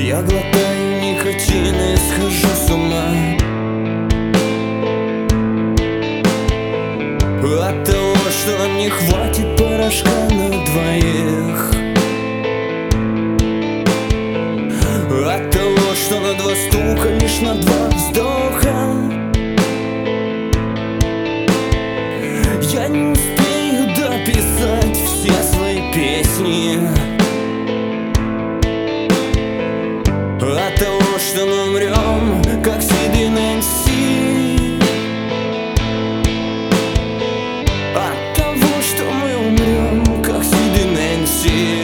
Я глотаю никотин и схожу с ума от того, что нам не хватит порошка на двоих, от того, что на два стука, лишь на два вздоха я не успею дописать все свои песни, от того, что мы умрем, как Сид и Нэнси, от того, что мы умрем, как Сид и Нэнси.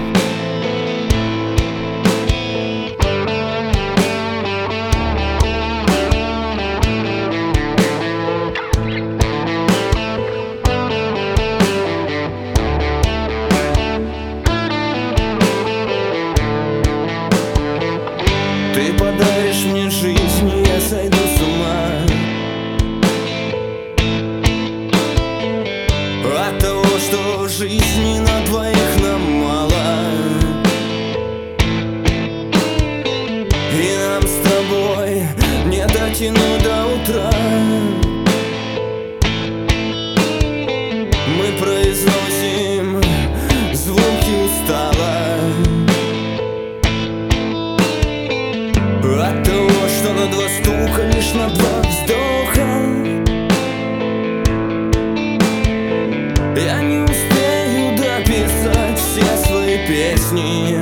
Ты подаришь мне жизнь, и я сойду с ума от того, что жизни на двоих нам мало, и нам с тобой не дотянуть до утра. Мы произносим звуки устало от того, что на два стука, лишь на два вздоха я не успею дописать все свои песни,